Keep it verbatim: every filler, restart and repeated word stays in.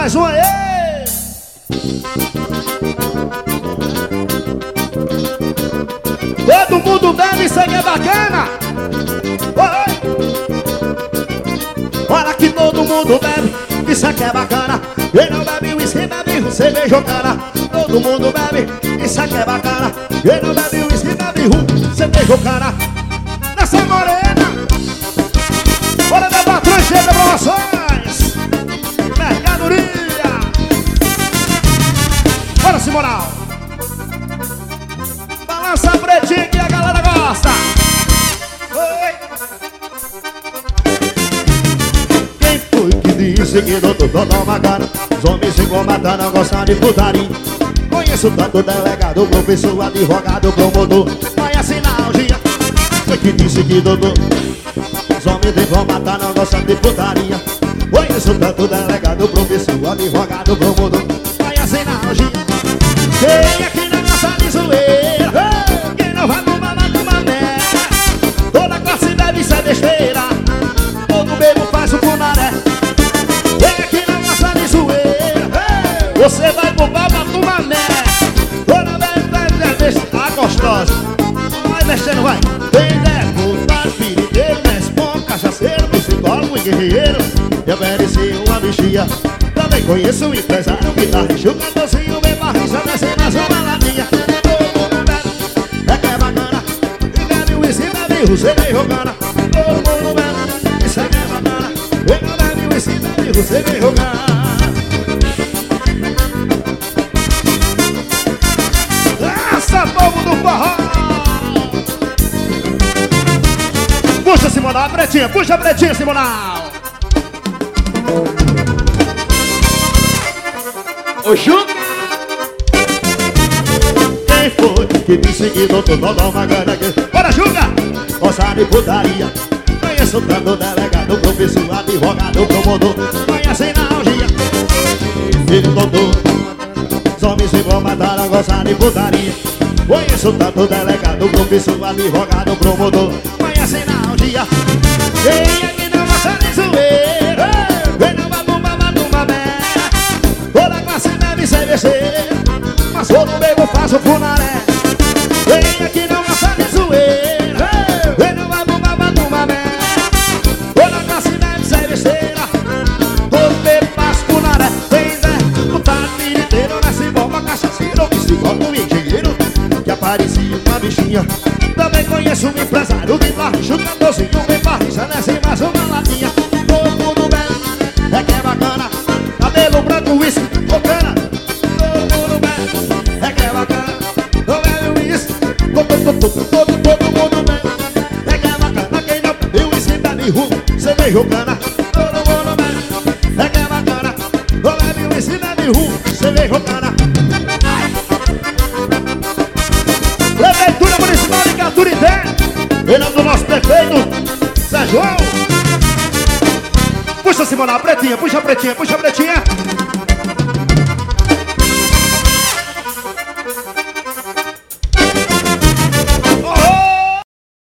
mais um aí. Todo mundo bebe, isso aqui é bacana. Oi. Olha que todo mundo bebe, isso aqui é bacana. Quem não bebe uísque, bebe cerveja ou cana. Todo mundo bebe, isso aqui é bacana. Quem não bebe uísque, bebe rum, cerveja ou cana. Nessa morena, bora da patrão cheia de promoções. Mercadoria. Bora, Simoral. Balança pretinho que a galera gosta. Oi. Quem foi que disse que doutor Dodó Magana os homens se combatam, não gostam de putaria? Conheço tanto delegado, professor, advogado, promotor. Vai assinar o dia. Foi que disse que doutor os homens de combatar, não gostam de putaria. Conheço tanto delegado, professor, advogado, promotor. Vai assinar o dia. Quem aqui não gosta de zoeira? Quem não vai tomar, vai tomar merda. Toda classe deve ser besteira. Todo bebo faz o punaré. Quem aqui não gosta de zoeira? Você vai bombar, vai tomar merda. Toda bebe deve ser besteira. Ah, gostosa. Vai mexendo, vai. Quem é puta, piriteiro, nespom, cachaceiro, psicólogo e guerreiro. Eu mereci uma bichinha. Também conheço um empresário, guitarrista, um cantorzinho, bem barricha, descendo as baladinhas. Todo mundo bebe, é que é bacana. E bebe uísque, bebe você vem jogando. Todo mundo bebe, isso é que é bacana. E não bebe uísque, bebe você vem jogando. Essa povo do forró. Puxa, Simonal, a pretinha, puxa a pretinha, Simonal. Ô, Juca! Quem foi que disse que doutor Dodó Magana? Bora, Juca! Gosta de putaria. Conheço tanto delegado, professor, advogado, promotor. Conhece na algia. Filho do doutor, os homens se vão matar, não gostam de putaria. Conheço tanto delegado, professor, advogado, promotor. Conhece na algia. Quem aqui não gosta de zoeira? Quem não vai tomar, vai tomar merda. Toda classe deve ser besteira. Mas todo bebo faz o funaré. Quem aqui não gosta de zoeira? Quem não vai tomar, vai tomar merda. Toda classe deve ser besteira. Todo bebo faz o funaré. Quem der, putado, piriteiro, nesse bomba, cachaceiro, psicólogo e engenheiro. Que aparecia uma bichinha. Também conheço um empresário de barricha, um cantorzinho, bem barricha, desce mais uma latinha. Todo mundo bebe, é que é bacana. Cabelo branco, uísque, ou cana. Todo mundo bebe, é que é bacana. Não bebe uísque, todo, todo, todo, todo, todo mundo bebe, é que é bacana. Quem não bebe uísque, bebe rum, cerveja ou cana. Todo mundo bebe, é que é bacana. Não bebe uísque, bebe rum, cerveja ou cana. Prefeitura Municipal de Caturité, em nome do nosso prefeito, Sérgio. Puxa, Simonal, pretinha, puxa a pretinha, puxa a pretinha.